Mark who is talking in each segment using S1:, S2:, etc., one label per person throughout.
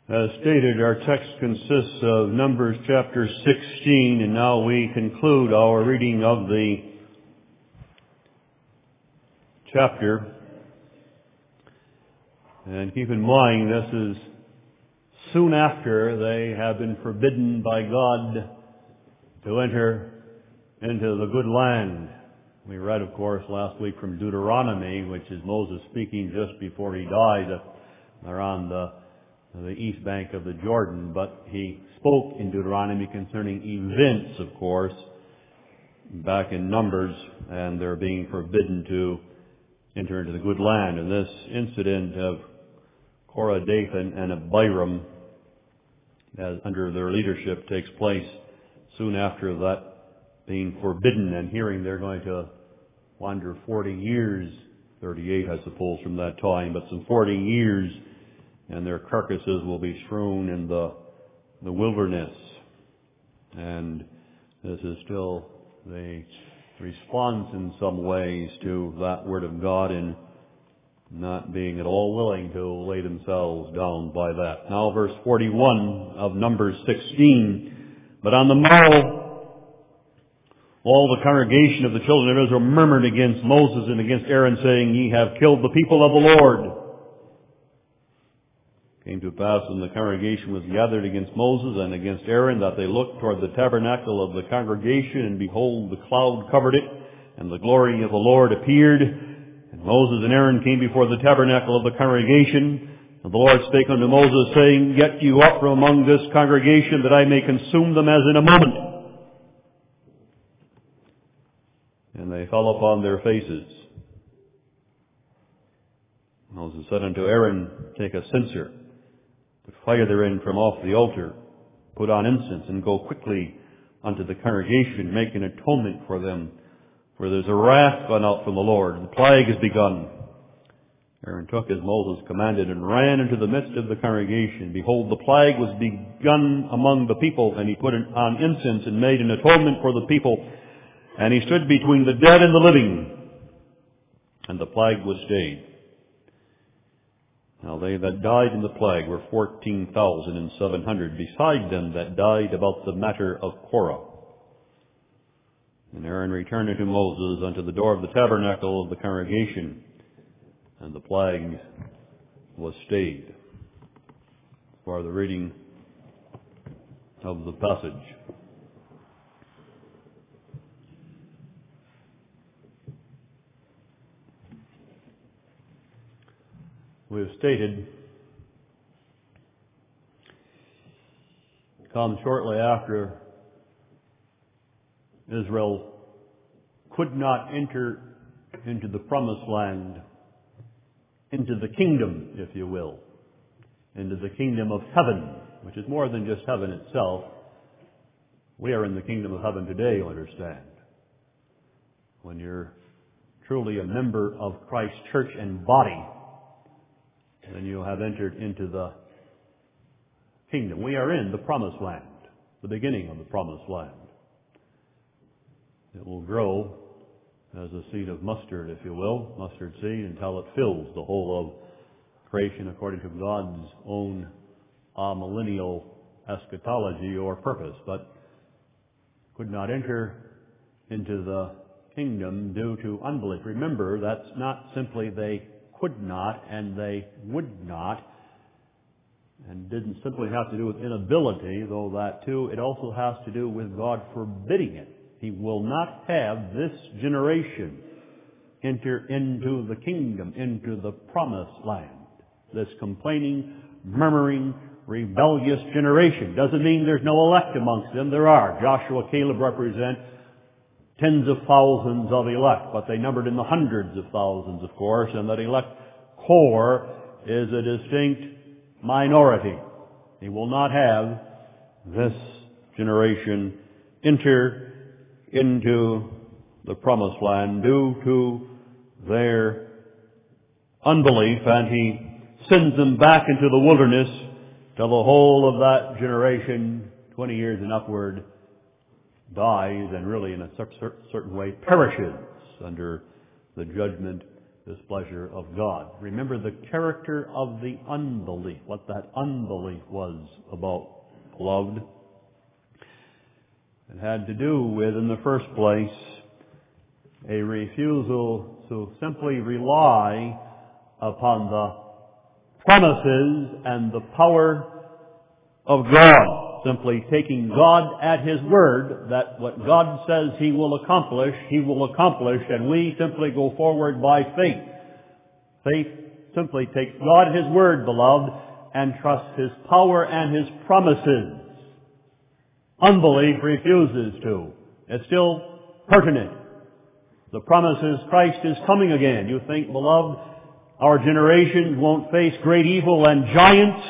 S1: As stated, our text consists of Numbers chapter 16, and now we conclude our reading of the chapter. And keep in mind, this is soon after they have been forbidden by God to enter into the good land. We read, of course, last week from Deuteronomy, which is Moses speaking just before he died. They're on the east bank of the Jordan, but he spoke in Deuteronomy concerning events, of course, back in Numbers, and they're being forbidden to enter into the good land. And this incident of Korah, Dathan, and Abiram, as under their leadership, takes place soon after that being forbidden, and hearing they're going to wander 40 years, 38 I suppose from that time, but some 40 years, and their carcasses will be strewn in the wilderness. And this is still the response in some ways to that Word of God in not being at all willing to lay themselves down by that. Now verse 41 of Numbers 16, "But on the morrow all the congregation of the children of Israel murmured against Moses and against Aaron, saying, Ye have killed the people of the Lord. It came to pass when the congregation was gathered against Moses and against Aaron, that they looked toward the tabernacle of the congregation, and behold, the cloud covered it, and the glory of the Lord appeared. And Moses and Aaron came before the tabernacle of the congregation. And the Lord spake unto Moses, saying, Get you up from among this congregation, that I may consume them as in a moment. And they fell upon their faces. Moses said unto Aaron, Take a censer, put fire therein from off the altar, put on incense, and go quickly unto the congregation, make an atonement for them. For there's a wrath gone out from the Lord, the plague is begun. Aaron took as Moses commanded, and ran into the midst of the congregation. Behold, the plague was begun among the people, and he put on incense, and made an atonement for the people. And he stood between the dead and the living, and the plague was stayed. Now they that died in the plague were 14,700, beside them that died about the matter of Korah. And Aaron returned unto Moses unto the door of the tabernacle of the congregation, and the plague was stayed. For the reading of the passage. We have stated, come shortly after Israel could not enter into the promised land, into the kingdom, if you will, into the kingdom of heaven, which is more than just heaven itself. We are in the kingdom of heaven today, you understand. When you're truly a member of Christ's church and body, then you have entered into the kingdom. We are in the promised land, the beginning of the promised land. It will grow as a seed of mustard, if you will, mustard seed, until it fills the whole of creation according to God's own millennial eschatology or purpose, but could not enter into the kingdom due to unbelief. Remember, that's not simply they could not and they would not, and didn't simply have to do with inability, though that too, it also has to do with God forbidding it. He will not have this generation enter into the kingdom, into the promised land. This complaining, murmuring, rebellious generation. Doesn't mean there's no elect amongst them. There are. Joshua, Caleb represent tens of thousands of elect, but they numbered in the hundreds of thousands, of course, and that elect core is a distinct minority. He will not have this generation enter into the promised land due to their unbelief, and he sends them back into the wilderness till the whole of that generation, 20 years and upward, dies and really in a certain way perishes under the judgment displeasure of God. Remember the character of the unbelief, what that unbelief was about, beloved. It had to do with, in the first place, a refusal to simply rely upon the promises and the power of God. Simply taking God at His word, that what God says He will accomplish, and we simply go forward by faith. Faith simply takes God at His word, beloved, and trusts His power and His promises. Unbelief refuses to. It's still pertinent. The promise is Christ is coming again. You think, beloved, our generation won't face great evil and giants?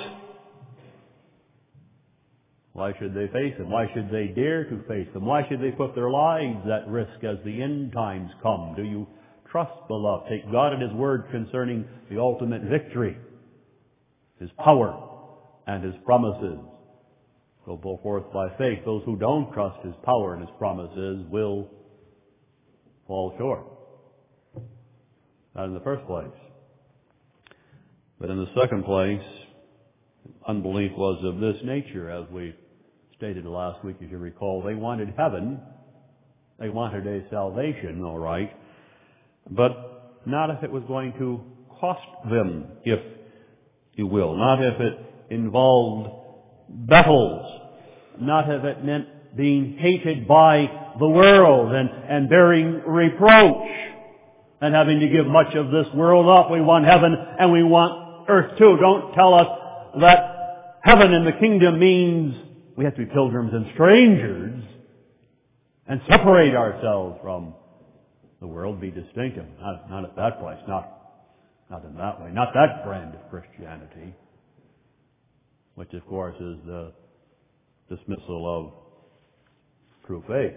S1: Why should they face them? Why should they dare to face them? Why should they put their lives at risk as the end times come? Do you trust, beloved? Take God at His word concerning the ultimate victory, His power, and His promises. Go forth by faith. Those who don't trust His power and His promises will fall short. Not in the first place. But in the second place, unbelief was of this nature, as we stated last week, as you recall. They wanted heaven. They wanted a salvation, all right, but not if it was going to cost them, if you will. Not if it involved battles. Not if it meant being hated by the world and bearing reproach and having to give much of this world up. We want heaven and we want earth too. Don't tell us that heaven in the kingdom means we have to be pilgrims and strangers and separate ourselves from the world, be distinctive. Not at that place, not in that way, not that brand of Christianity, which of course is the dismissal of true faith.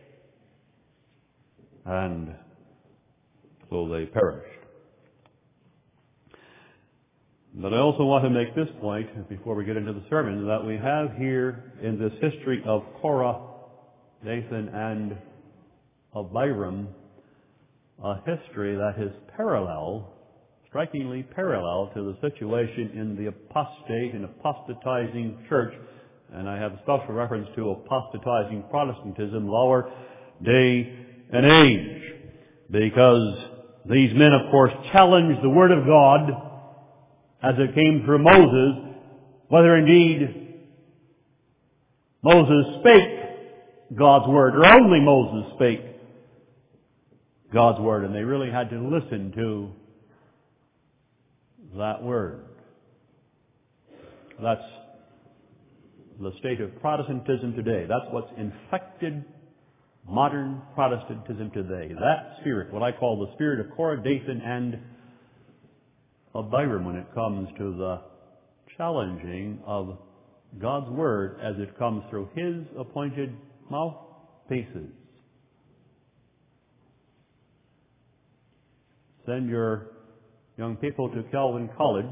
S1: And so they perished. But I also want to make this point, before we get into the sermon, that we have here in this history of Korah, Dathan, and Abiram, a history that is strikingly parallel to the situation in the apostate and apostatizing church. And I have a special reference to apostatizing Protestantism of our day and age. Because these men, of course, challenged the Word of God as it came through Moses, whether indeed Moses spake God's Word, or only Moses spake God's Word. And they really had to listen to that Word. That's the state of Protestantism today. That's what's infected modern Protestantism today. That spirit, what I call the spirit of Korah, Dathan, and Abiram, when it comes to the challenging of God's Word as it comes through His appointed mouthpieces. Send your young people to Calvin College,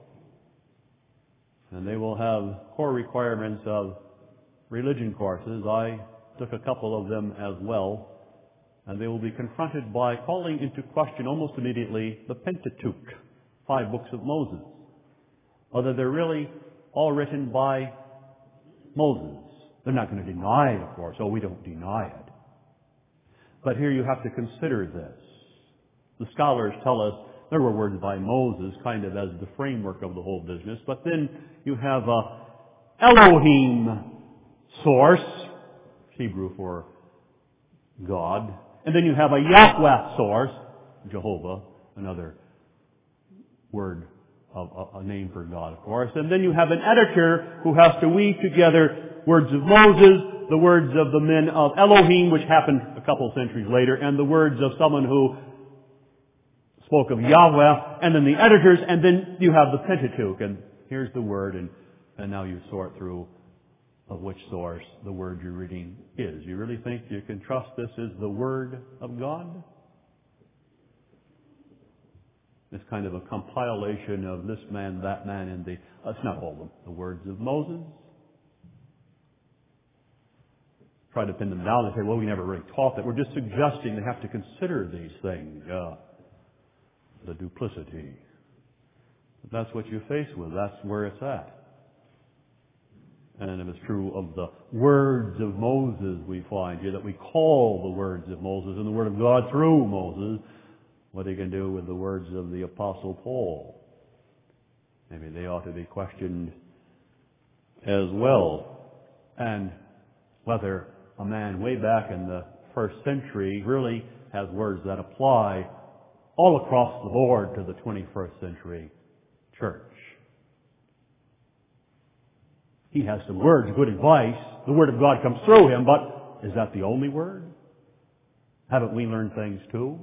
S1: and they will have core requirements of religion courses. I took a couple of them as well, and they will be confronted by calling into question almost immediately the Pentateuch, 5 books of Moses, whether they're really all written by Moses. They're not going to deny it, of course. Oh, we don't deny it. But here you have to consider this. The scholars tell us there were words by Moses kind of as the framework of the whole business, but then you have a Elohim source, Hebrew for God, and then you have a Yahweh source, Jehovah, another word, a name for God, of course. And then you have an editor who has to weave together words of Moses, the words of the men of Elohim, which happened a couple centuries later, and the words of someone who spoke of Yahweh, and then the editors, and then you have the Pentateuch, and here's the word, and now you sort through of which source the word you're reading is. You really think you can trust this is the Word of God? It's kind of a compilation of this man, that man, and it's not all the words of Moses. Try to pin them down and say, well, we never really taught that. We're just suggesting they have to consider these things. the duplicity. That's what you face with. That's where it's at. And if it's true of the words of Moses, we find here that we call the words of Moses and the Word of God through Moses, what he can do with the words of the Apostle Paul. Maybe they ought to be questioned as well. And whether a man way back in the first century really has words that apply all across the board to the 21st century church. He has some words, good advice. The Word of God comes through him, but is that the only word? Haven't we learned things too?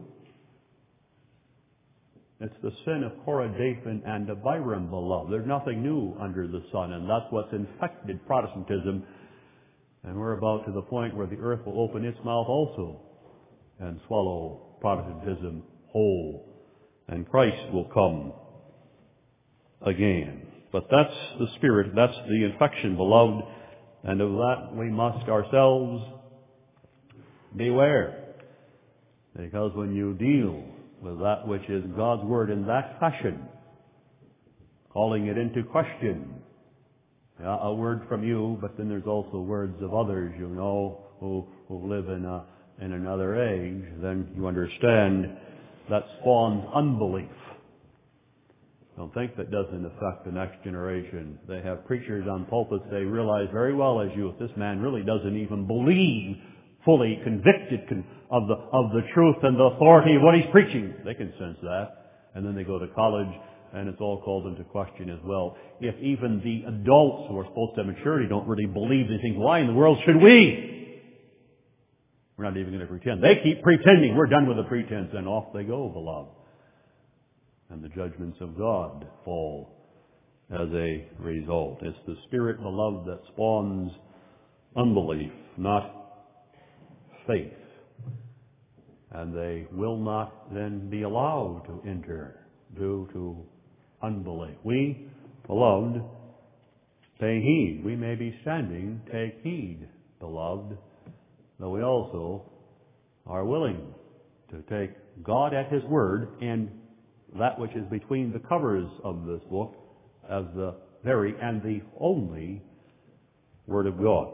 S1: It's the sin of Korah, Dathan, and Abiram, beloved. There's nothing new under the sun, and that's what's infected Protestantism. And we're about to the point where the earth will open its mouth also and swallow Protestantism whole, and Christ will come again. But that's the spirit, that's the infection, beloved, and of that we must ourselves beware. Because when you deal with that which is God's Word in that fashion, calling it into question, a word from you, but then there's also words of others, you know, who live in another age, then you understand that spawns unbelief. Don't think that doesn't affect the next generation. They have preachers on pulpits, they realize very well as youth, this man really doesn't even believe, fully convicted of the truth and the authority of what he's preaching. They can sense that. And then they go to college, and it's all called into question as well. If even the adults who are supposed to have maturity don't really believe, they think, why in the world should we? We're not even going to pretend. They keep pretending. We're done with the pretense, and off they go, beloved. And the judgments of God fall as a result. It's the Spirit, beloved, that spawns unbelief, not faith. And they will not then be allowed to enter due to unbelief. We, beloved, pay heed. We may be standing, take heed, beloved, though we also are willing to take God at His word and that which is between the covers of this book as the very and the only Word of God.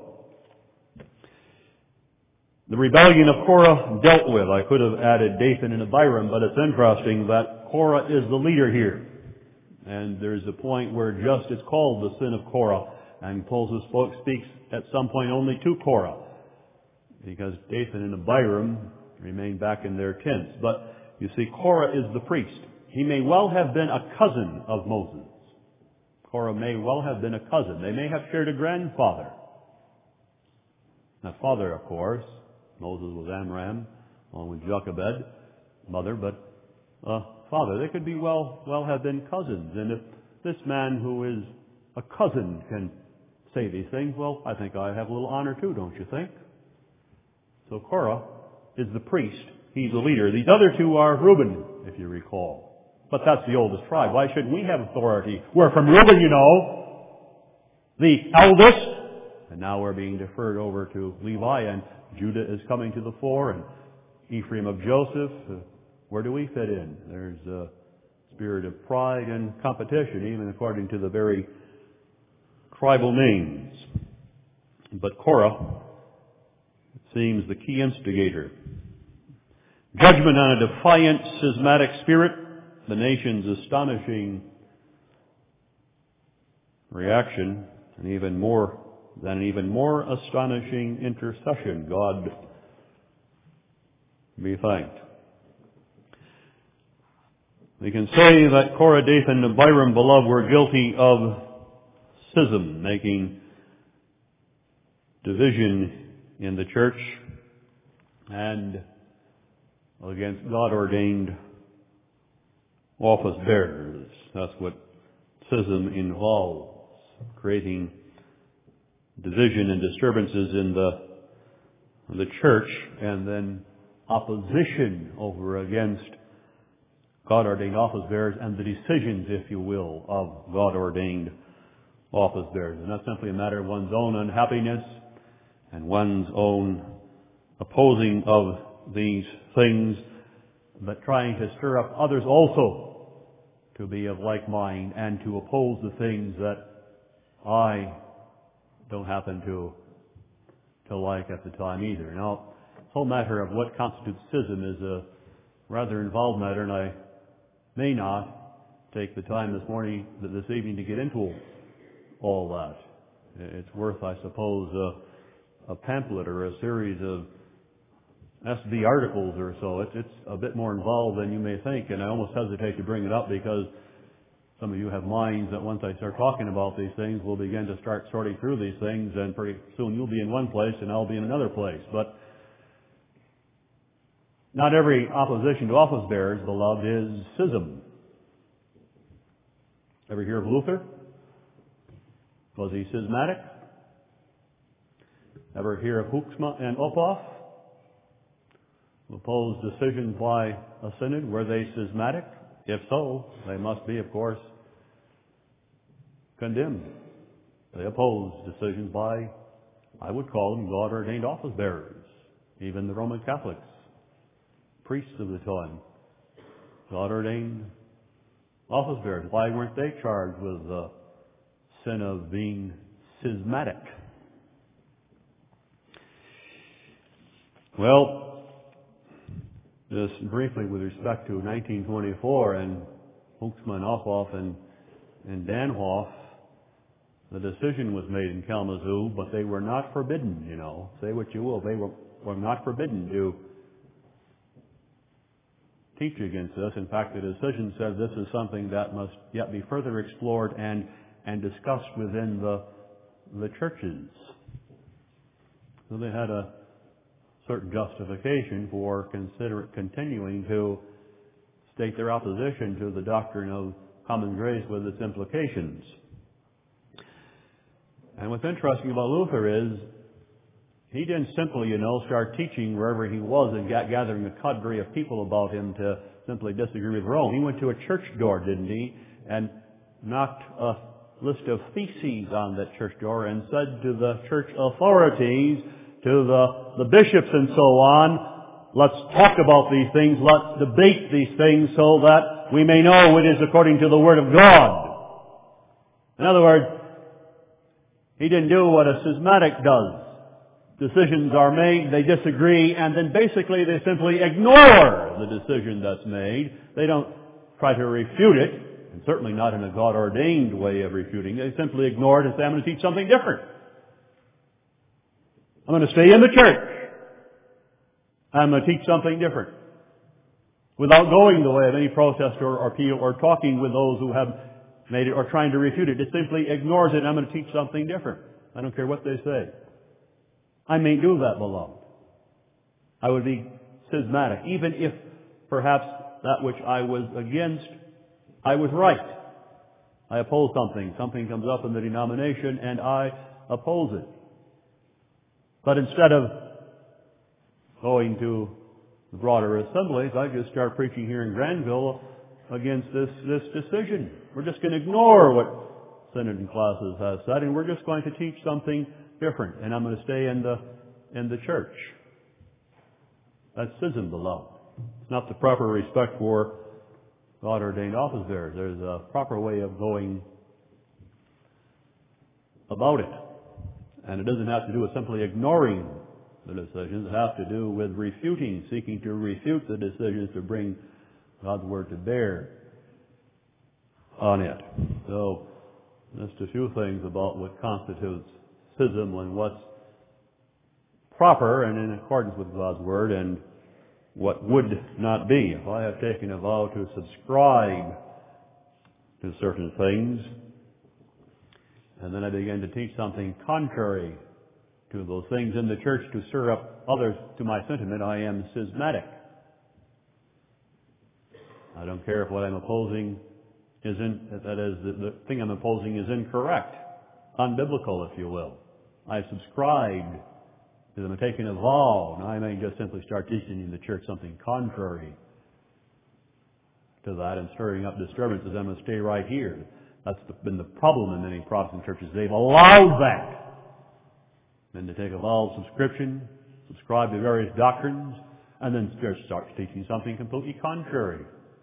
S1: The rebellion of Korah dealt with. I could have added Dathan and Abiram, but it's interesting that Korah is the leader here. And there's a point where just it's called the sin of Korah. And Paul's book speaks at some point only to Korah, because Dathan and Abiram remain back in their tents. But you see, Korah is the priest. He may well have been a cousin of Moses. Korah may well have been a cousin. They may have shared a grandfather. Not father, of course. Moses was Amram, along with Jochebed, mother, but father. They could be well have been cousins. And if this man who is a cousin can say these things, well, I think I have a little honor too, don't you think? So Korah is the priest. He's the leader. These other two are Reuben, if you recall. But that's the oldest tribe. Why shouldn't we have authority? We're from Reuben, you know, the eldest. And now we're being deferred over to Levi, and Judah is coming to the fore, and Ephraim of Joseph. Where do we fit in? There's a spirit of pride and competition, even according to the very tribal names. But Korah, it seems, the key instigator. Judgment on a defiant, schismatic spirit, the nation's astonishing reaction, and even more astonishing intercession. God be thanked. We can say that Korah, Dathan, and Abiram, beloved, were guilty of schism, making division in the church and against God-ordained office bearers. That's what schism involves, creating division and disturbances in the church, and then opposition over against God-ordained office bearers and the decisions, if you will, of God-ordained office bearers. And that's simply a matter of one's own unhappiness and one's own opposing of these things but trying to stir up others also to be of like mind and to oppose the things that I don't happen to like at the time either. Now, the whole matter of what constitutes schism is a rather involved matter, and I may not take the time this evening to get into all that. It's worth, I suppose, a pamphlet or a series of SB articles or so. It's a bit more involved than you may think, and I almost hesitate to bring it up because some of you have minds that once I start talking about these things, we'll begin to start sorting through these things, and pretty soon you'll be in one place and I'll be in another place. But not every opposition to office bearers, beloved, is schism. Ever hear of Luther? Was he schismatic? Ever hear of Hoeksma and Uphoff? Who opposed decisions by a synod? Were they schismatic? If so, they must be, of course, condemned. They opposed decisions by, I would call them, God-ordained office bearers, even the Roman Catholics, priests of the time, God-ordained office bearers. Why weren't they charged with the sin of being schismatic? Well, just briefly with respect to 1924 and Hoeksma and Uphoff and Danhoff, the decision was made in Kalamazoo, but they were not forbidden, Say what you will, they were not forbidden to teach against this. In fact, the decision said this is something that must yet be further explored and discussed within the churches. So they had a certain justification for continuing to state their opposition to the doctrine of common grace with its implications. And what's interesting about Luther is he didn't simply, start teaching wherever he was and gathering a cadre of people about him to simply disagree with Rome. He went to a church door, didn't he, and knocked a list of theses on that church door and said to the church authorities, to the bishops and so on, let's talk about these things, let's debate these things so that we may know it is according to the Word of God. In other words, he didn't do what a schismatic does. Decisions are made, they disagree, and then basically they simply ignore the decision that's made. They don't try to refute it, and certainly not in a God-ordained way of refuting. They simply ignore it and say, I'm going to teach something different. I'm going to stay in the church. I'm going to teach something different. Without going the way of any protest or appeal or talking with those who have made it or trying to refute it. It simply ignores it and I'm going to teach something different. I don't care what they say. I may do that, beloved. I would be schismatic, even if perhaps that which I was against, I was right. I oppose something. Something comes up in the denomination and I oppose it. But instead of going to the broader assemblies, I just start preaching here in Granville against this decision. We're just going to ignore what Synod and Classes has said, and we're just going to teach something different. And I'm going to stay in the church. That's schism, beloved. It's not the proper respect for God-ordained office bearers. There's a proper way of going about it. And it doesn't have to do with simply ignoring the decisions. It has to do with refuting, seeking to refute the decisions to bring God's Word to bear on it. So, just a few things about what constitutes schism and what's proper and in accordance with God's Word and what would not be. If I have taken a vow to subscribe to certain things, and then I begin to teach something contrary to those things in the church to stir up others to my sentiment, I am schismatic. I don't care if what I'm opposing the thing I'm opposing is incorrect, unbiblical, if you will. I've subscribed to them and taken a vow. Now I may just simply start teaching in the church something contrary to that and stirring up disturbances. I'm going to stay right here. That's been the problem in many Protestant churches. They've allowed that. And to take a vow of subscription, subscribe to various doctrines, and then just starts teaching something completely contrary.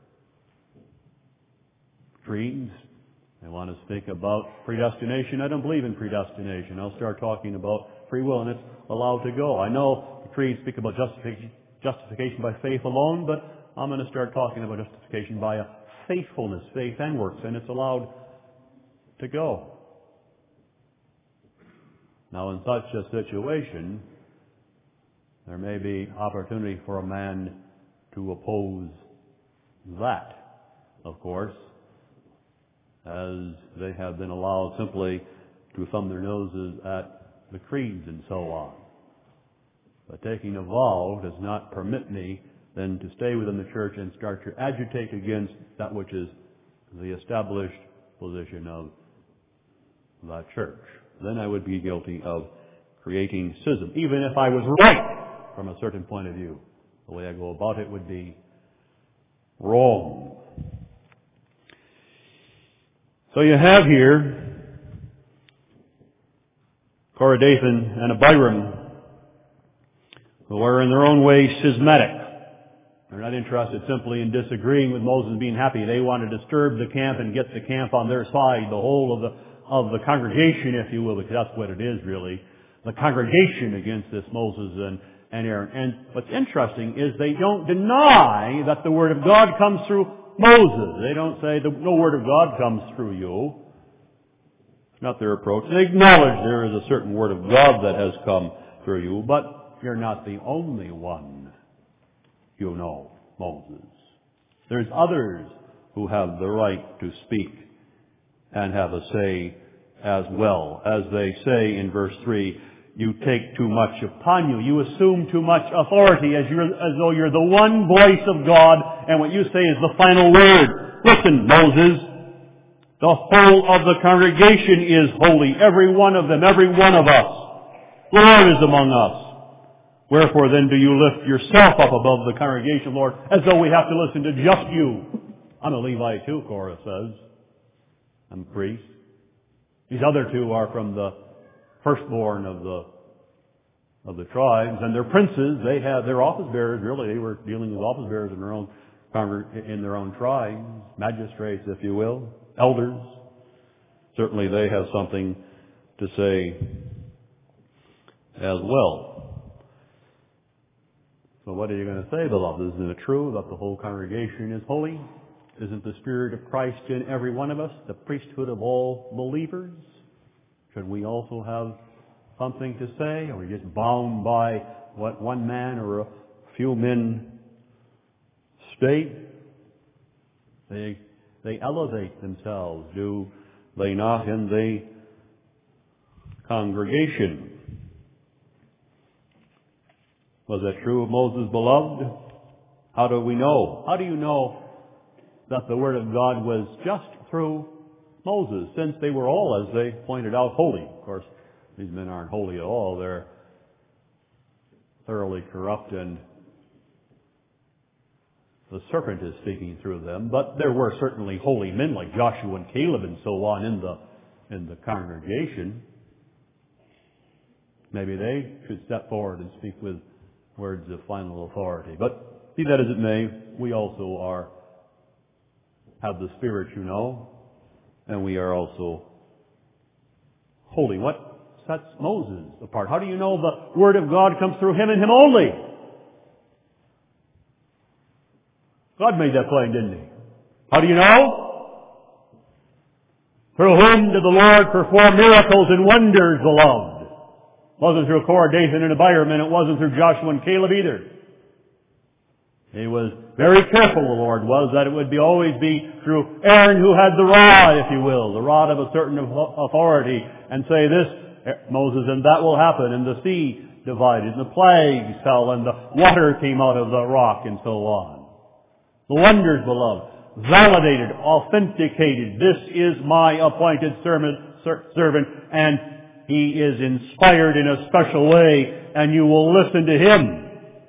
S1: Creeds, they want to speak about predestination. I don't believe in predestination. I'll start talking about free will, and it's allowed to go. I know the creeds speak about justification by faith alone, but I'm going to start talking about justification by a faithfulness, faith and works, and it's allowed to go. Now, in such a situation, there may be opportunity for a man to oppose that, of course, as they have been allowed simply to thumb their noses at the creeds and so on. But taking a vow does not permit me then to stay within the church and start to agitate against that which is the established position of that church. Then I would be guilty of creating schism, even if I was right from a certain point of view. The way I go about it would be wrong. So you have here Korah, Dathan, and Abiram, who are in their own way schismatic. They're not interested simply in disagreeing with Moses and being happy. They want to disturb the camp and get the camp on their side, the whole of the congregation, if you will, because that's what it is really. The congregation against this Moses and Aaron. And what's interesting is they don't deny that the Word of God comes through Moses. They don't say no Word of God comes through you. It's not their approach. They acknowledge there is a certain Word of God that has come through you, but you're not the only one, you know, Moses. There's others who have the right to speak and have a say as well. As they say in verse 3, you take too much upon you. You assume too much authority as though you're the one voice of God and what you say is the final word. Listen, Moses, the whole of the congregation is holy. Every one of them, every one of us. The Lord is among us. Wherefore then do you lift yourself up above the congregation, Lord, as though we have to listen to just you? I'm a Levite too, Korah says. I'm a priest. These other two are from the firstborn of the tribes, and they're princes. They have their office bearers. Really, they were dealing with office bearers in their own tribes, magistrates, if you will, elders. Certainly, they have something to say as well. So, what are you going to say, beloved? Isn't it true that the whole congregation is holy? Isn't the Spirit of Christ in every one of us, the priesthood of all believers? Should we also have something to say? Are we just bound by what one man or a few men state? They elevate themselves, do they not, in the congregation? Was that true of Moses, beloved? How do we know? How do you know that the Word of God was just through Moses, since they were all, as they pointed out, holy? Of course, these men aren't holy at all. They're thoroughly corrupt, and the serpent is speaking through them. But there were certainly holy men like Joshua and Caleb and so on in the congregation. Maybe they should step forward and speak with words of final authority. But be that as it may, we also have the Spirit, you know, and we are also holy. What sets Moses apart? How do you know the Word of God comes through him and him only? God made that plain, didn't He? How do you know? Through whom did the Lord perform miracles and wonders, beloved? It wasn't through Korah, Dathan, and Abiram, and it wasn't through Joshua and Caleb either. He was very careful, the Lord was, that it would always be through Aaron, who had the rod, if you will, the rod of a certain authority, and say this, Moses, and that will happen, and the sea divided, and the plagues fell, and the water came out of the rock, and so on. The wonders, beloved, validated, authenticated. This is my appointed servant, and he is inspired in a special way, and you will listen to him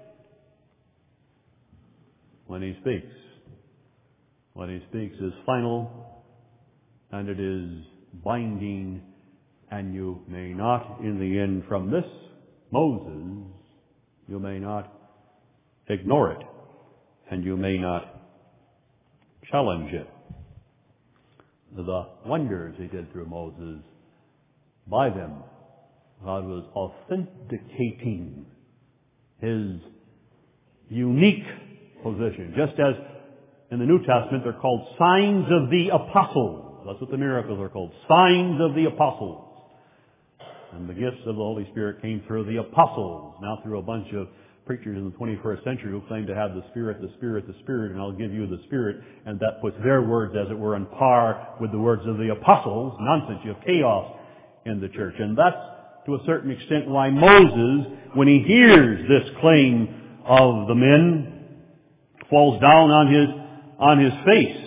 S1: when he speaks. What he speaks is final, and it is binding, and you may not, in the end, from this Moses, you may not ignore it, and you may not challenge it. The wonders he did through Moses, by them, God was authenticating his unique position. Just as in the New Testament they're called signs of the apostles. That's what the miracles are called. Signs of the apostles. And the gifts of the Holy Spirit came through the apostles, not through a bunch of preachers in the 21st century who claim to have the Spirit, the Spirit, the Spirit, and I'll give you the Spirit, and that puts their words, as it were, on par with the words of the apostles. Nonsense. You have chaos in the church. And that's, to a certain extent, why Moses, when he hears this claim of the men, falls down on his face.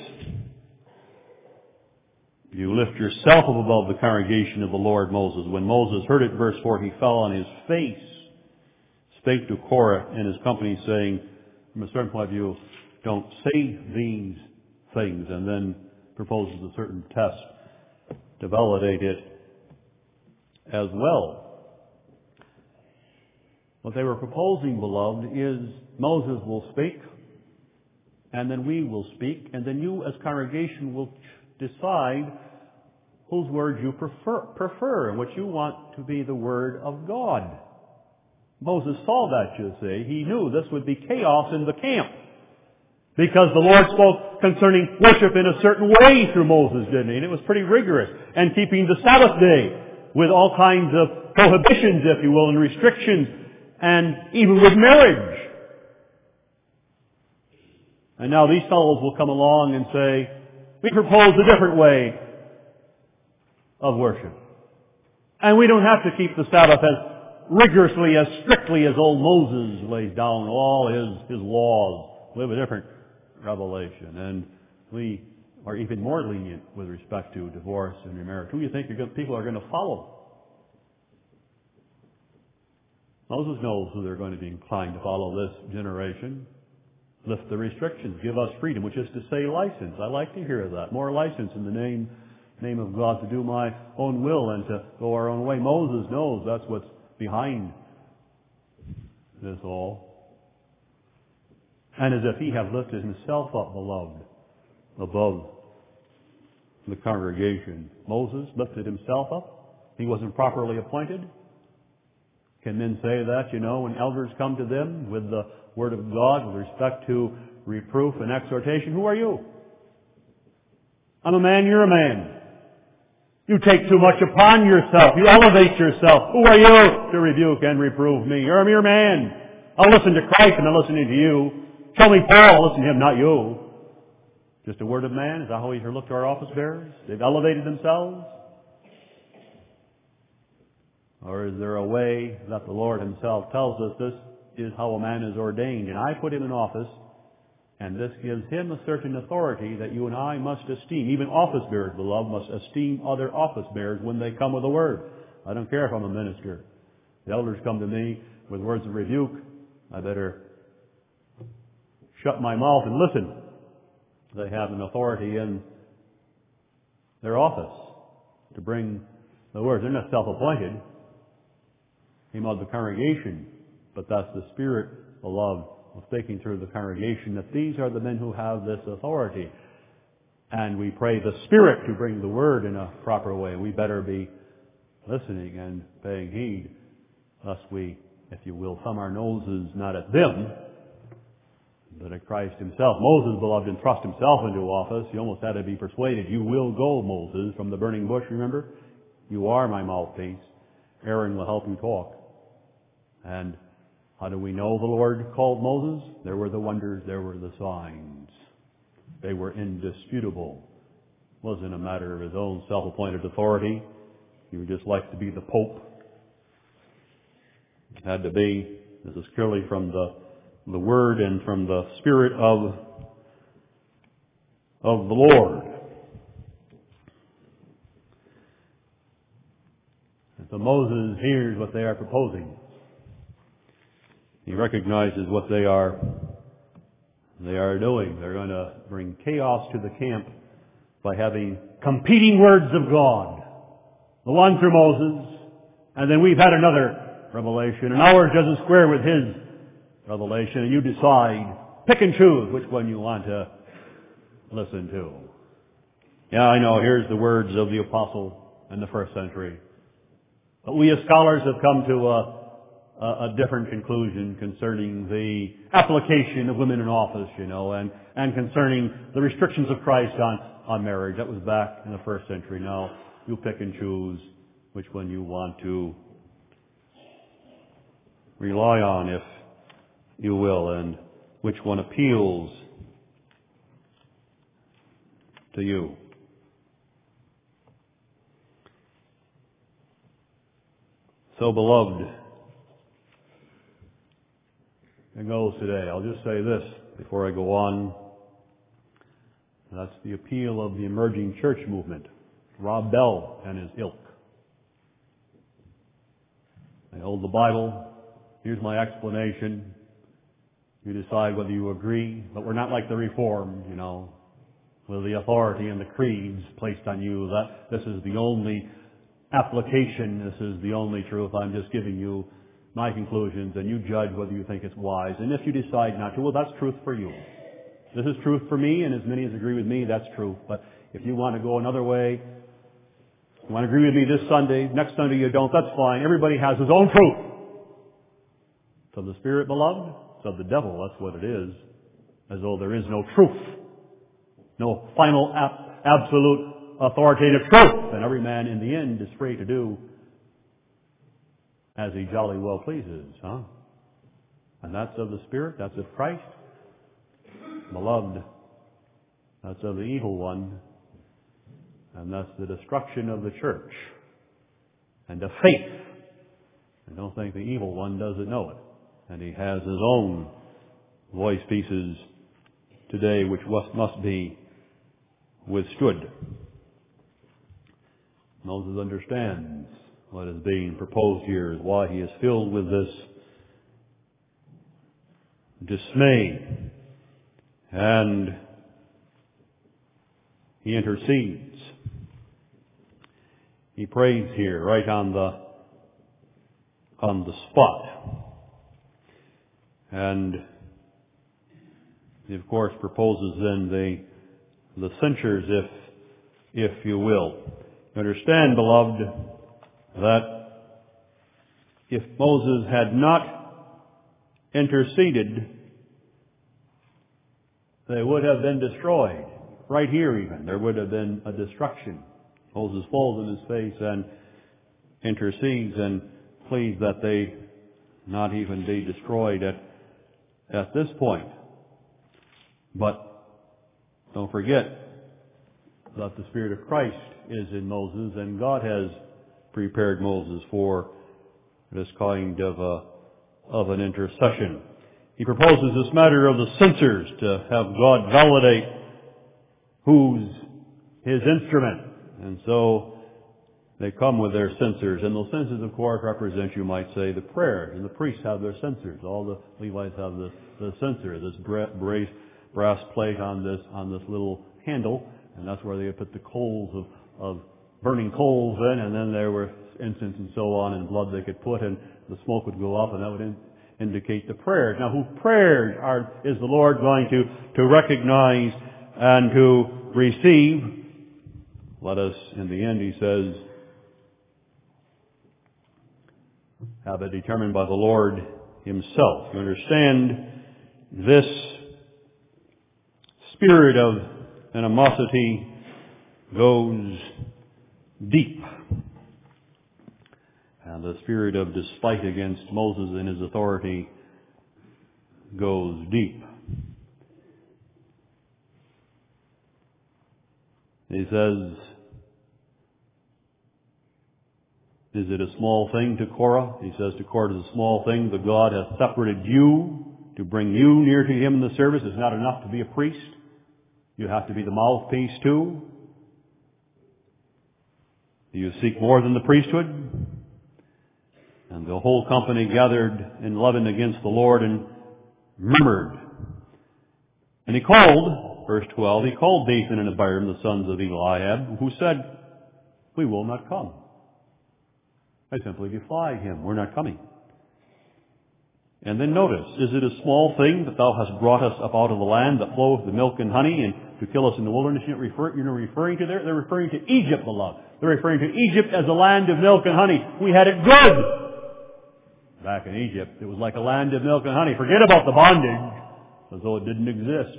S1: You lift yourself up above the congregation of the Lord, Moses. When Moses heard it, verse 4, he fell on his face, spake to Korah and his company, saying, from a certain point of view, don't say these things, and then proposes a certain test to validate it as well. What they were proposing, beloved, is Moses will speak, and then we will speak, and then you as congregation will decide whose words you prefer and what you want to be the Word of God. Moses saw that, you see. He knew this would be chaos in the camp, because the Lord spoke concerning worship in a certain way through Moses, didn't he? And it was pretty rigorous. And keeping the Sabbath day with all kinds of prohibitions, if you will, and restrictions, and even with marriage. And now these fellows will come along and say, we propose a different way of worship. And we don't have to keep the Sabbath as rigorously, as strictly as old Moses laid down all his laws. We have a different revelation. And we are even more lenient with respect to divorce and remarriage. Who do you think people are going to follow? Moses knows who they're going to be inclined to follow this generation. Lift the restrictions. Give us freedom, which is to say license. I like to hear that. More license in the name of God to do my own will and to go our own way. Moses knows that's what's behind this all. And as if he have lifted himself up, beloved, above the congregation. Moses lifted himself up. He wasn't properly appointed. Can men say that, when elders come to them with the Word of God with respect to reproof and exhortation? Who are you? I'm a man, you're a man. You take too much upon yourself. You elevate yourself. Who are you to rebuke and reprove me? You're a mere man. I'll listen to Christ and I'm listening to you. Show me Paul, I'll listen to him, not you. Just a word of man? Is that how we look to our office bearers? They've elevated themselves? Or is there a way that the Lord Himself tells us this is how a man is ordained? And I put him in office, and this gives him a certain authority that you and I must esteem. Even office bearers, beloved, must esteem other office bearers when they come with a word. I don't care if I'm a minister. The elders come to me with words of rebuke. I better shut my mouth and listen. They have an authority in their office to bring the word. They're not self-appointed. Came out of the congregation, but that's the Spirit, beloved, of speaking through the congregation, that these are the men who have this authority. And we pray the Spirit to bring the Word in a proper way. We better be listening and paying heed, lest we, if you will, thumb our noses not at them, but at Christ Himself. Moses, beloved, didn't thrust himself into office. He almost had to be persuaded. You will go, Moses, from the burning bush, remember? You are my mouthpiece. Aaron will help you talk. And how do we know the Lord called Moses? There were the wonders, there were the signs. They were indisputable. It wasn't a matter of his own self-appointed authority. He would just like to be the Pope. It had to be, this is clearly from the Word and from the Spirit of the Lord. And so Moses hears what they are proposing. He recognizes what they are doing. They're going to bring chaos to the camp by having competing words of God. The one through Moses, and then we've had another revelation, and ours doesn't square with his Revelation, and you decide, pick and choose which one you want to listen to. Yeah, I know, here's the words of the apostle in the first century. But we as scholars have come to a different conclusion concerning the application of women in office, and concerning the restrictions of Christ on marriage. That was back in the first century. Now, you pick and choose which one you want to rely on, if you will, and which one appeals to you. So, beloved, it goes today. I'll just say this before I go on. That's the appeal of the emerging church movement, Rob Bell and his ilk. They hold the Bible. Here's my explanation. You decide whether you agree, but we're not like the Reformed, with the authority and the creeds placed on you. That this is the only application, this is the only truth. I'm just giving you my conclusions, and you judge whether you think it's wise. And if you decide not to, well, that's truth for you. This is truth for me, and as many as agree with me, that's truth. But if you want to go another way, you want to agree with me this Sunday, next Sunday you don't, that's fine. Everybody has his own truth. So the Spirit, beloved, so the devil, that's what it is, as though there is no truth, no final, absolute, authoritative truth, and every man in the end is free to do as he jolly well pleases, And that's of the Spirit, that's of Christ. Beloved, that's of the evil one, and that's the destruction of the church and of faith. I don't think the evil one doesn't know it. And he has his own voice pieces today which must be withstood. Moses understands what is being proposed here, is why he is filled with this dismay. And he intercedes. He prays here right on the spot. And he of course proposes then the censures, if you will. You understand, beloved, that if Moses had not interceded, they would have been destroyed. Right here even, there would have been a destruction. Moses falls on his face and intercedes and pleads that they not even be destroyed at this point. But don't forget that the Spirit of Christ is in Moses, and God has prepared Moses for this kind of an intercession. He proposes this matter of the censers, to have God validate who's his instrument. And so they come with their censers. And those censers, of course, represent, you might say, the prayers. And the priests have their censers. All the Levites have the censer, this brass plate on this little handle. And that's where they put the coals of burning coals in. And then there were incense and so on, and blood they could put, and the smoke would go up, and that would indicate the prayers. Now, whose prayers is the Lord going to recognize and to receive? Let us, in the end, he says, have it determined by the Lord himself. You understand, this spirit of animosity goes deep. And the spirit of despite against Moses and his authority goes deep. He says, is it a small thing to Korah? He says to Korah, it is a small thing that God hath separated you to bring you near to him in the service. It's not enough to be a priest. You have to be the mouthpiece too. Do you seek more than the priesthood? And the whole company gathered in Lebanon against the Lord and murmured. And he called, verse 12, he called Dathan and Abiram, the sons of Eliab, who said, we will not come. They simply defied him. We're not coming. And then notice, is it a small thing that thou hast brought us up out of the land that floweth with milk and honey, and to kill us in the wilderness? You're referring to there? They're referring to Egypt, beloved. They're referring to Egypt as a land of milk and honey. We had it good back in Egypt. It was like a land of milk and honey. Forget about the bondage, as though it didn't exist.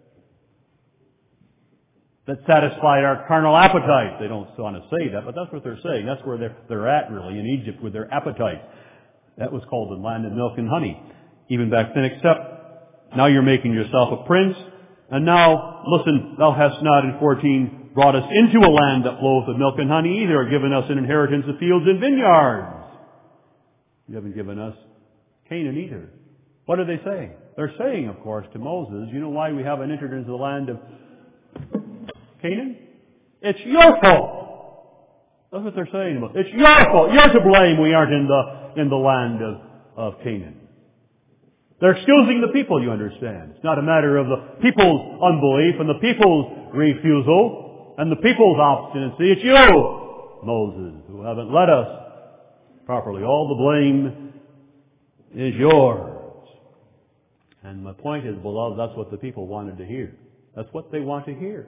S1: That satisfied our carnal appetite. They don't want to say that, but that's what they're saying. That's where they're at, really, in Egypt, with their appetite. That was called the land of milk and honey, even back then, except now you're making yourself a prince, and now, listen, thou hast not, in 14, brought us into a land that floweth with milk and honey either, or given us an inheritance of fields and vineyards. You haven't given us Canaan either. What are they saying? They're saying, of course, to Moses, you know why we haven't entered into the land of Canaan? It's your fault. That's what they're saying about it. It's your fault. You're to blame we aren't in the land of Canaan. They're excusing the people, you understand. It's not a matter of the people's unbelief and the people's refusal and the people's obstinacy. It's you, Moses, who haven't led us properly. All the blame is yours. And my point is, beloved, that's what the people wanted to hear. That's what they want to hear.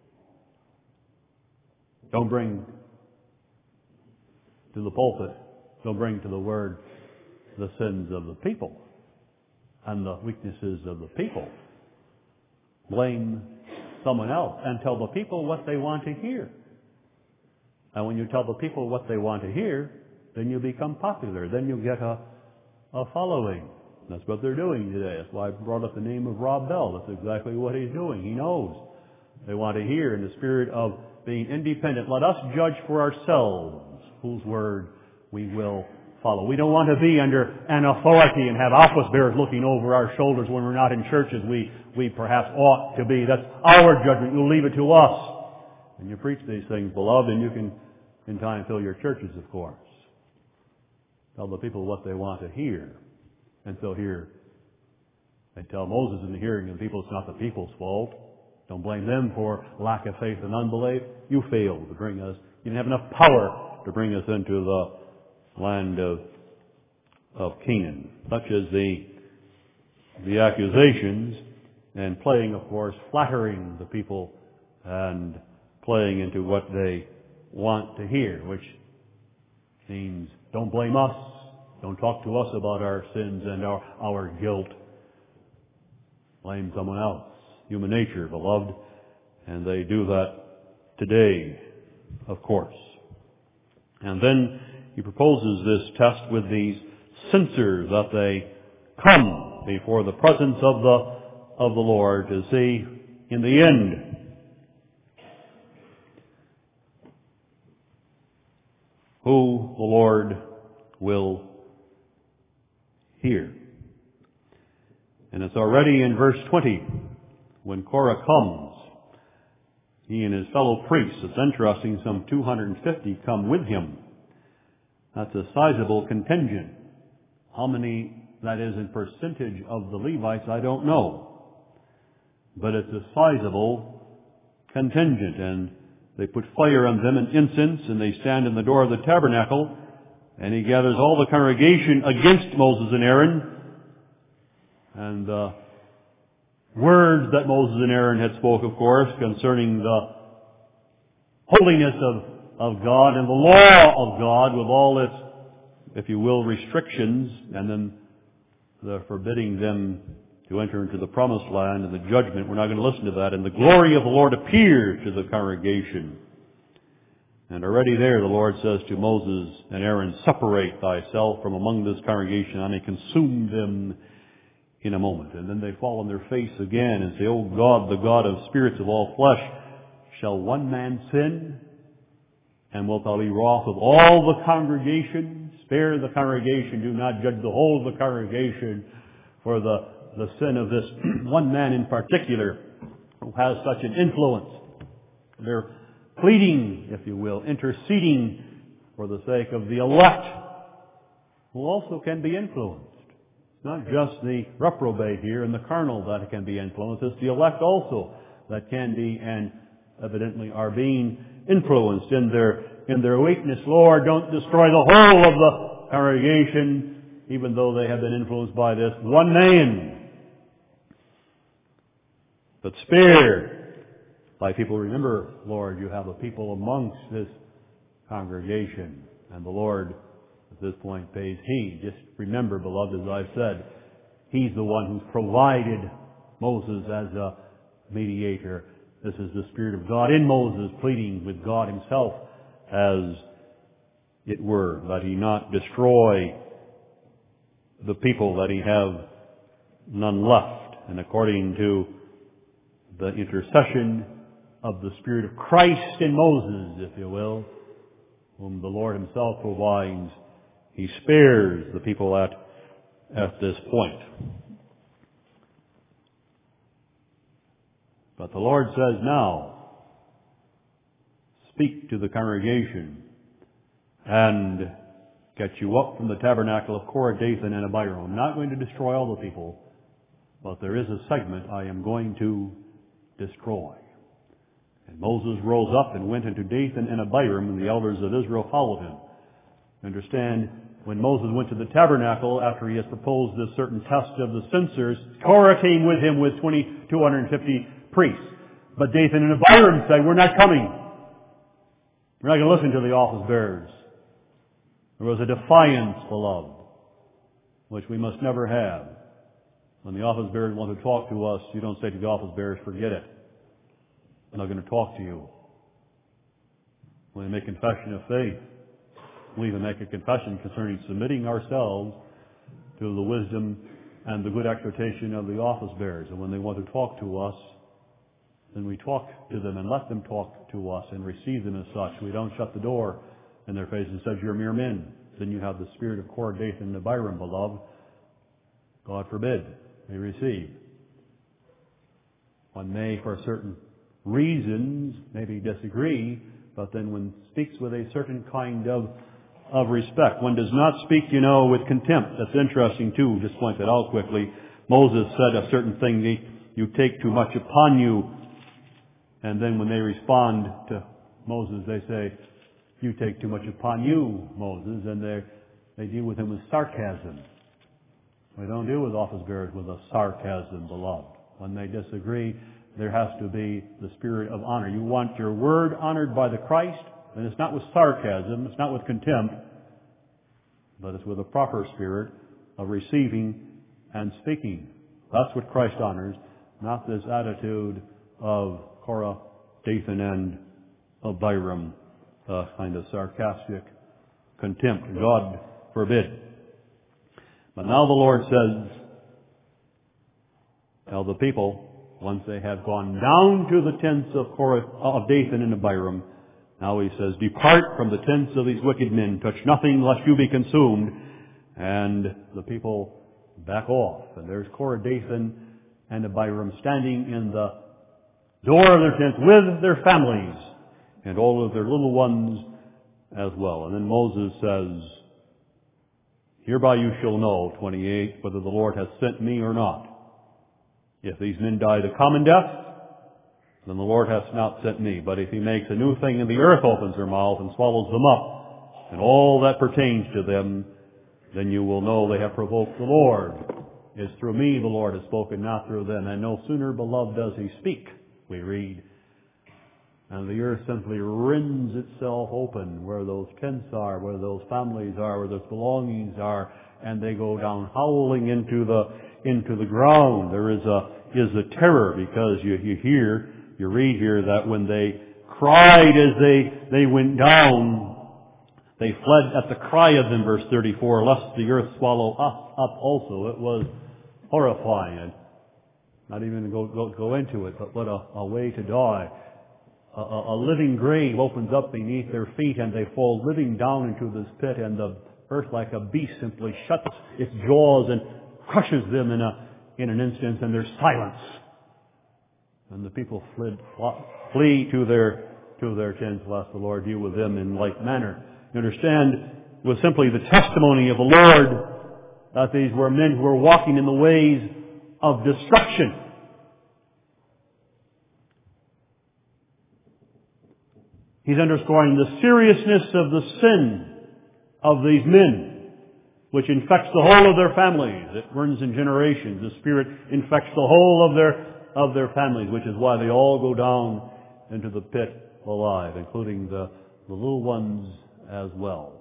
S1: Don't bring to the pulpit, don't bring to the Word the sins of the people and the weaknesses of the people. Blame someone else and tell the people what they want to hear. And when you tell the people what they want to hear, then you become popular. Then you get a following. That's what they're doing today. That's why I brought up the name of Rob Bell. That's exactly what he's doing. He knows. They want to hear in the spirit of being independent. Let us judge for ourselves whose word we will follow. We don't want to be under an authority and have office bearers looking over our shoulders when we're not in churches we perhaps ought to be. That's our judgment. You'll leave it to us. And you preach these things, beloved, and you can in time fill your churches, of course. Tell the people what they want to hear. And so here, they tell Moses in the hearing of the people, it's not the people's fault. Don't blame them for lack of faith and unbelief. You failed to bring us. You didn't have enough power to bring us into the land of Canaan. Such as the accusations and playing, of course, flattering the people and playing into what they want to hear, which means don't blame us. Don't talk to us about our sins and our guilt. Blame someone else. Human nature, beloved. And they do that today, of course. And then he proposes this test with these censers that they come before the presence of the Lord to see in the end who the Lord will hear. And it's already in verse 20 when Korah comes. He and his fellow priests, it's interesting, some 250 come with him. That's a sizable contingent. How many that is in percentage of the Levites, I don't know. But it's a sizable contingent, and they put fire on them and incense, and they stand in the door of the tabernacle, and he gathers all the congregation against Moses and Aaron. And the words that Moses and Aaron had spoke, of course, concerning the holiness of God and the law of God with all its, if you will, restrictions, and then the forbidding them to enter into the promised land and the judgment. We're not going to listen to that. And the glory of the Lord appeared to the congregation. And already there the Lord says to Moses and Aaron, separate thyself from among this congregation, and I may consume them in a moment. And then they fall on their face again and say, O God, the God of spirits of all flesh, shall one man sin? And wilt thou be wroth with all the congregation? Spare the congregation. Do not judge the whole of the congregation for the sin of this one man in particular who has such an influence. They're pleading, if you will, interceding for the sake of the elect, who also can be influenced. It's not just the reprobate here and the carnal that can be influenced. It's the elect also that can be and evidently are being influenced in their weakness. Lord, don't destroy the whole of the congregation. even though they have been influenced by this one man, but spared by people. Remember, Lord, you have a people amongst this congregation, and the Lord at this point pays heed. Just remember, beloved, as I've said, He's the one who's provided Moses as a mediator. This is the Spirit of God in Moses pleading with God Himself, as it were, that He not destroy the people, that He have none left. And according to the intercession of the Spirit of Christ in Moses, if you will, whom the Lord Himself provides, He spares the people at this point. But the Lord says now, speak to the congregation and get you up from the tabernacle of Korah, Dathan, and Abiram. I'm not going to destroy all the people, but there is a segment I am going to destroy. And Moses rose up and went into Dathan and Abiram, and the elders of Israel followed him. Understand, when Moses went to the tabernacle, after he has proposed this certain test of the censers, Korah came with him with 250 priests. But Dathan and Abiram said, we're not coming. We're not going to listen to the office bearers. There was a defiance, beloved, which we must never have. When the office bearers want to talk to us, you don't say to the office bearers, forget it. I'm not going to talk to you. When they make confession of faith, we even make a confession concerning submitting ourselves to the wisdom and the good exhortation of the office bearers. And when they want to talk to us, then we talk to them and let them talk to us and receive them as such. We don't shut the door in their face and say, you're mere men. Then you have the spirit of Korah, Dathan, and Abiram, beloved. God forbid they receive. One may, for certain reasons, maybe disagree, but then one speaks with a certain kind of respect. One does not speak, with contempt. That's interesting too. Just point that out quickly. Moses said a certain thing, you take too much upon you. And then when they respond to Moses, they say, you take too much upon you, Moses. And they deal with him with sarcasm. We don't deal with office bearers with a sarcasm, beloved. When they disagree, there has to be the spirit of honor. You want your word honored by the Christ, and it's not with sarcasm, it's not with contempt, but it's with a proper spirit of receiving and speaking. That's what Christ honors, not this attitude of Korah, Dathan, and Abiram, kind of sarcastic contempt. God forbid. But now the Lord says, tell the people, once they have gone down to the tents of Korah, of Dathan and Abiram, now he says, depart from the tents of these wicked men, touch nothing lest you be consumed. And the people back off. And there's Korah, Dathan, and Abiram standing in the door of their tents with their families and all of their little ones as well. And then Moses says, hereby you shall know, 28, whether the Lord has sent me or not. If these men die the common death, then the Lord hath not sent me. But if He makes a new thing and the earth opens her mouth and swallows them up, and all that pertains to them, then you will know they have provoked the Lord. It's through me the Lord has spoken, not through them. And no sooner, beloved, does He speak, we read, and the earth simply rends itself open where those tents are, where those families are, where those belongings are, and they go down howling into the ground. There is a terror, because you read here that when they cried as they went down, they fled at the cry of them, verse 34, lest the earth swallow us up also. It was horrifying. Not even go into it, but what a way to die. A living grave opens up beneath their feet, and they fall living down into this pit, and the earth, like a beast, simply shuts its jaws and crushes them in an instant, and there's silence. And the people flee to their tents, lest the Lord deal with them in like manner. You understand, it was simply the testimony of the Lord that these were men who were walking in the ways of destruction. He's underscoring the seriousness of the sin of these men. which infects the whole of their families. It runs in generations. The Spirit infects the whole of their families, which is why they all go down into the pit alive, including the little ones as well.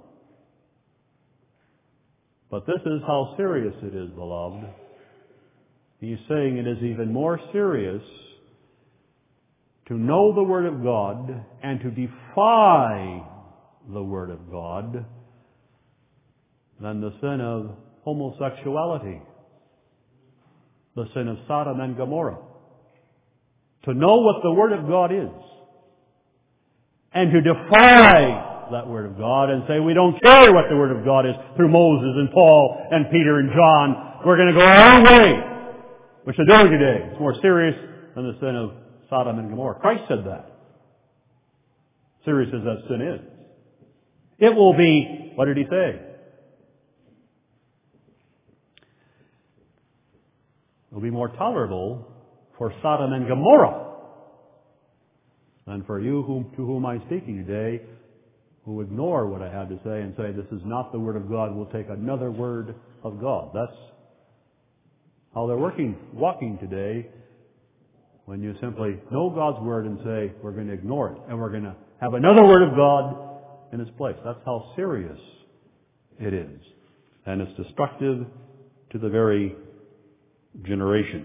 S1: But this is how serious it is, beloved. He's saying it is even more serious to know the Word of God and to defy the Word of God than the sin of homosexuality, the sin of Sodom and Gomorrah. To know what the Word of God is and to defy that Word of God and say, we don't care what the Word of God is, through Moses and Paul and Peter and John. We're going to go our own way, which they're doing today. It's more serious than the sin of Sodom and Gomorrah. Christ said that. Serious as that sin is. It will be, what did he say? It will be more tolerable for Sodom and Gomorrah than for you to whom I'm speaking today, who ignore what I have to say and say, this is not the Word of God, we'll take another Word of God. That's how they're walking today, when you simply know God's Word and say, we're going to ignore it, and we're going to have another Word of God in its place. That's how serious it is. And it's destructive to the very generations.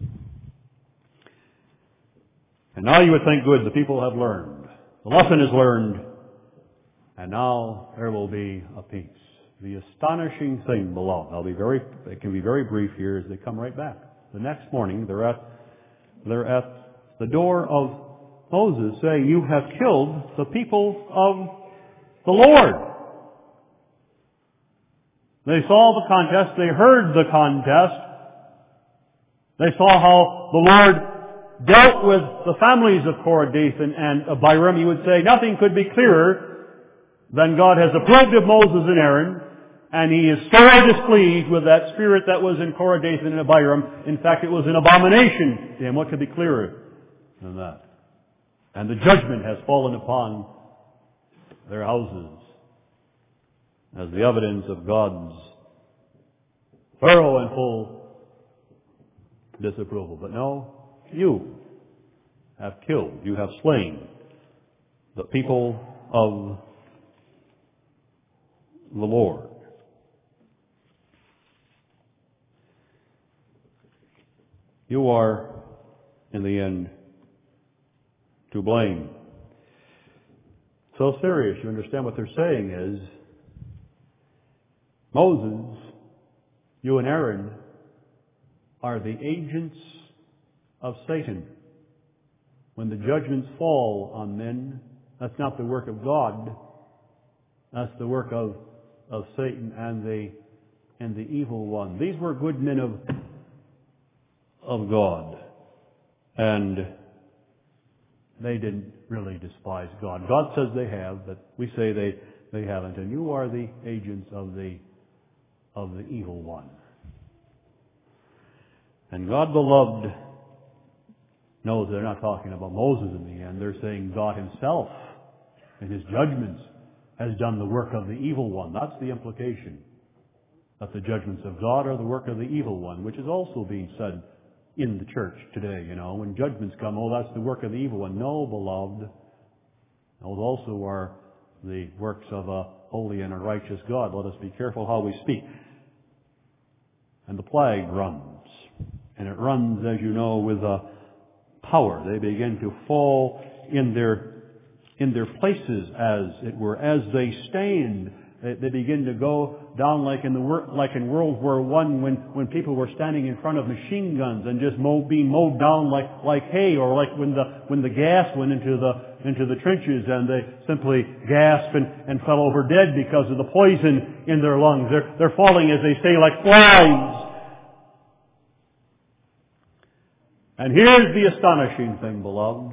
S1: And now you would think, good, the people have learned. The lesson is learned. And now there will be a peace. The astonishing thing, beloved, it can be very brief here, is they come right back. The next morning, they're at the door of Moses saying, you have killed the people of the Lord. They saw the contest. They heard the contest. They saw how the Lord dealt with the families of Korah, Dathan, and Abiram. You would say nothing could be clearer than God has approved of Moses and Aaron, and He is so displeased with that spirit that was in Korah, Dathan, and Abiram. In fact, it was an abomination to Him. What could be clearer than that? And the judgment has fallen upon their houses as the evidence of God's thorough and full disapproval. But no, you have killed, you have slain the people of the Lord. You are, in the end, to blame. So serious, you understand what they're saying is, Moses, you and Aaron are the agents of Satan. When the judgments fall on men, that's not the work of God. That's the work of Satan and the evil one. These were good men of God. And they didn't really despise God. God says they have, but we say they haven't. And you are the agents of the evil one. And God beloved knows they're not talking about Moses in the end. They're saying God Himself in His judgments has done the work of the evil one. That's the implication. That the judgments of God are the work of the evil one, which is also being said in the church today, when judgments come, that's the work of the evil one. No, beloved. Those also are the works of a holy and a righteous God. Let us be careful how we speak. And the plague runs. And it runs, as you know, with a power. They begin to fall in their places, as it were, as they stand. They begin to go down like in World War I, when people were standing in front of machine guns and just being mowed down like hay, or like when the gas went into the trenches and they simply gasped and fell over dead because of the poison in their lungs. They're falling, as they say, like flies. And here's the astonishing thing, beloved.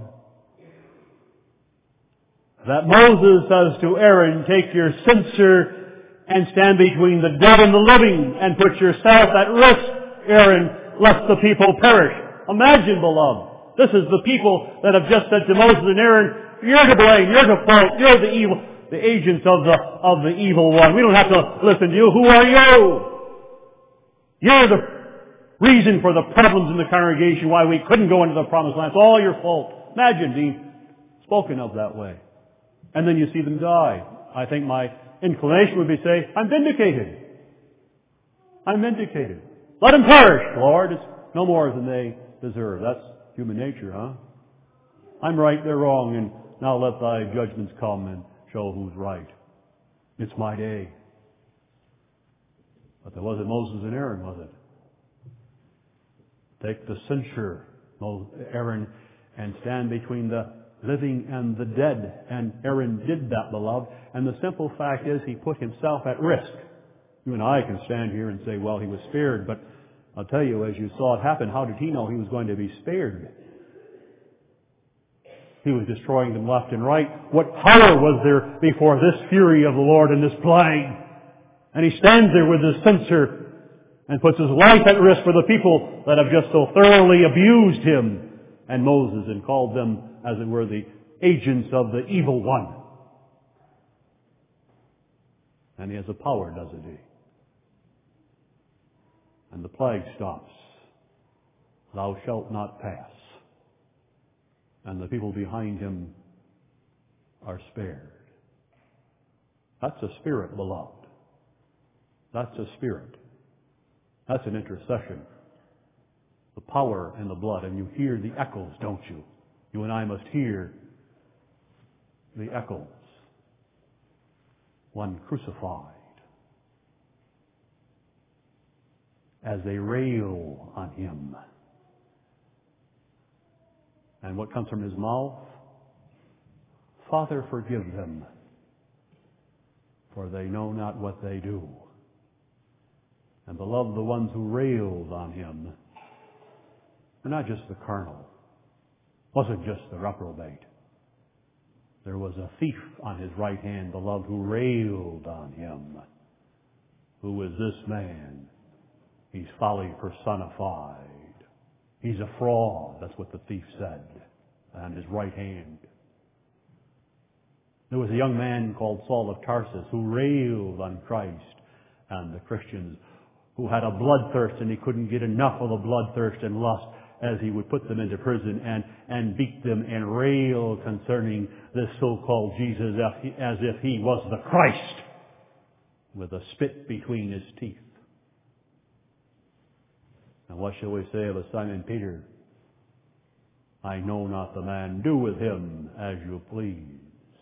S1: That Moses says to Aaron, take your censer and stand between the dead and the living and put yourself at risk, Aaron, lest the people perish. Imagine, beloved, this is the people that have just said to Moses and Aaron, you're to blame, you're to fault, you're the evil. the agents of the evil one. We don't have to listen to you. Who are you? You're the reason for the problems in the congregation, why we couldn't go into the promised land. It's all your fault. Imagine being spoken of that way. And then you see them die. I think my inclination would be to say, I'm vindicated. I'm vindicated. Let them perish, Lord. It's no more than they deserve. That's human nature, huh? I'm right, they're wrong, and now let thy judgments come and show who's right. It's my day. But there wasn't Moses and Aaron, was it? Take the censer, Aaron, and stand between the living and the dead. And Aaron did that, beloved. And the simple fact is he put himself at risk. You and I can stand here and say, well, he was spared. But I'll tell you, as you saw it happen, how did he know he was going to be spared? He was destroying them left and right. What power was there before this fury of the Lord and this plague? And he stands there with his censer and puts his life at risk for the people that have just so thoroughly abused him and Moses and called them, as it were, the agents of the evil one. And he has the power, doesn't he? And the plague stops. Thou shalt not pass. And the people behind him are spared. That's a spirit, beloved. That's a spirit. That's an intercession. The power and the blood. And you hear the echoes, don't you? You and I must hear the echoes. One crucified. As they rail on him. And what comes from his mouth? Father, forgive them, for they know not what they do. And beloved, the ones who railed on him were not just the carnal. Wasn't just the reprobate. There was a thief on his right hand, beloved, who railed on him. Who is this man? He's folly personified. He's a fraud. That's what the thief said on his right hand. There was a young man called Saul of Tarsus who railed on Christ and the Christians, who had a bloodthirst, and he couldn't get enough of the bloodthirst and lust as he would put them into prison and beat them and rail concerning this so-called Jesus as if he was the Christ with a spit between his teeth. And what shall we say of a Simon Peter? I know not the man, do with him as you please.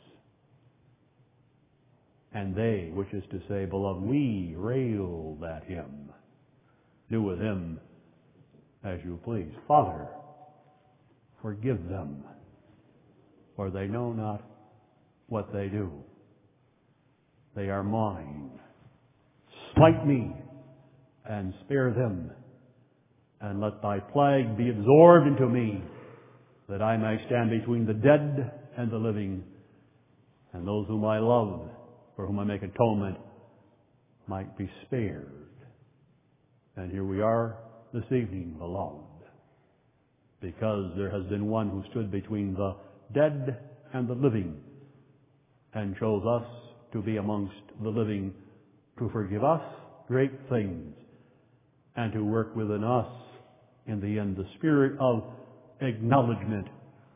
S1: And they, which is to say, beloved, we railed at him. Do with him as you please. Father, forgive them, for they know not what they do. They are mine. Smite me and spare them, and let thy plague be absorbed into me, that I may stand between the dead and the living, and those whom I love, for whom I make atonement, might be spared. And here we are this evening, beloved, because there has been one who stood between the dead and the living, and chose us to be amongst the living, to forgive us great things, and to work within us in the end the spirit of acknowledgement.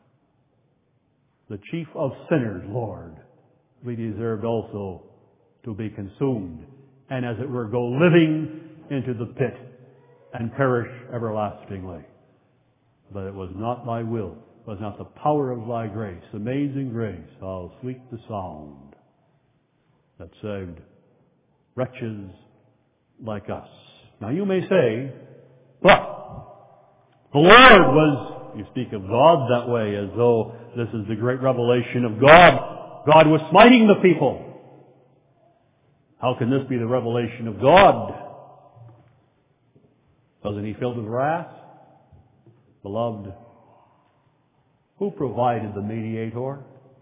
S1: The chief of sinners, Lord, we deserved also to be consumed, and as it were, go living into the pit and perish everlastingly. But it was not thy will, it was not the power of thy grace. Amazing grace, how sweet the sound that saved wretches like us. Now you may say, but the Lord was, you speak of God that way as though this is the great revelation of God. God was smiting the people. How can this be the revelation of God? Wasn't he filled with wrath? Beloved, who provided the mediator?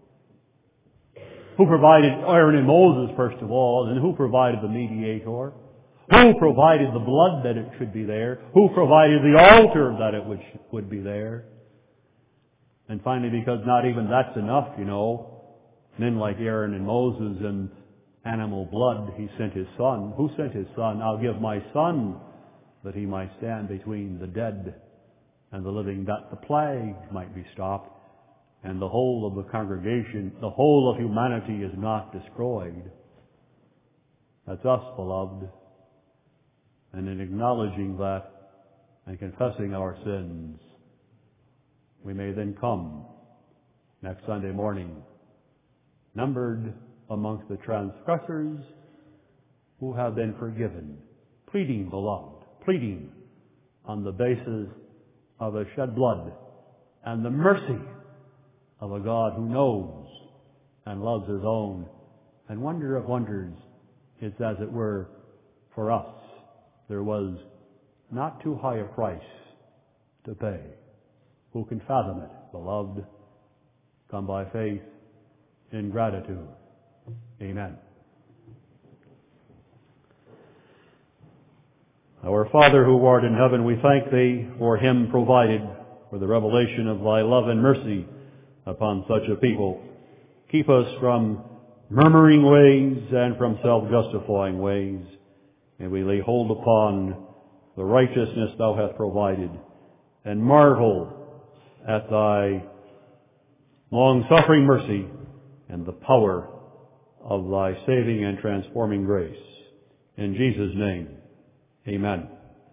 S1: Who provided Aaron and Moses, first of all, and who provided the mediator? Who provided the blood that it should be there? Who provided the altar that it would be there? And finally, because not even that's enough, Men like Aaron and Moses in animal blood, he sent his son. Who sent his son? I'll give my son that he might stand between the dead and the living, that the plague might be stopped, and the whole of the congregation, the whole of humanity is not destroyed. That's us, beloved. And in acknowledging that and confessing our sins, we may then come next Sunday morning, numbered amongst the transgressors who have been forgiven, pleading, beloved, pleading on the basis of the shed blood and the mercy of a God who knows and loves his own. And wonder of wonders, it's as it were for us. There was not too high a price to pay. Who can fathom it, beloved? Come by faith in gratitude. Amen. Our Father who art in heaven, we thank Thee for Him provided, for the revelation of Thy love and mercy upon such a people. Keep us from murmuring ways and from self-justifying ways, and we lay hold upon the righteousness Thou hast provided, and marvel at Thy long-suffering mercy and the power of Thy saving and transforming grace. In Jesus' name, amen.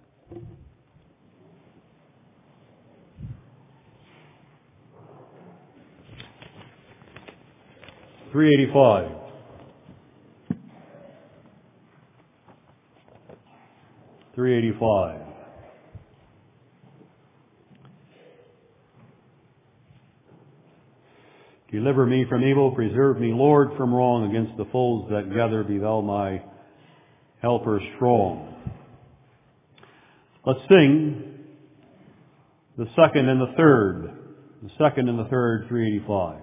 S1: $385. $385. Deliver me from evil, preserve me, Lord, from wrong. Against the foes that gather, be Thou my helper strong. Let's sing the second and the third. The second and the third, 385.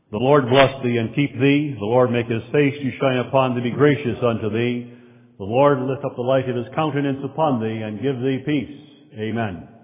S1: The Lord bless thee and keep thee. The Lord make his face to shine upon thee, be gracious unto thee. The Lord lift up the light of his countenance upon thee and give thee peace. Amen.